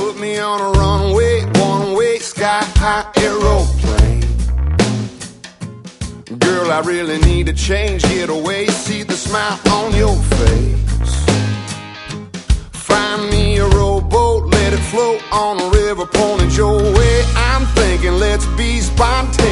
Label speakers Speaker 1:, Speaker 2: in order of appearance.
Speaker 1: Put me on a runway, one-way, sky-high aeroplane. Girl, I really need a change, get away, see the smile on your face. Find me a rowboat, let it float on the river, pointing your way. I'm thinking let's be spontaneous.